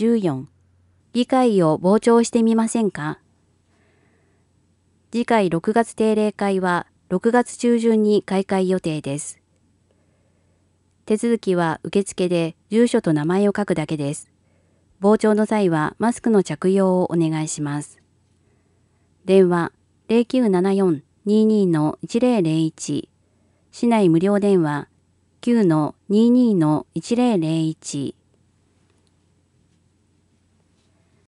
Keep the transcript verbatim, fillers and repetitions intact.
じゅうよん、議会を傍聴してみませんか？次回ろくがつ定例会はろくがつ中旬に開会予定です。手続きは受付で住所と名前を書くだけです。傍聴の際はマスクの着用をお願いします。電話 ゼロきゅうななよん にーにー の いちぜろぜろいち、市内無料電話 きゅうのにーにーのいちぜろぜろいち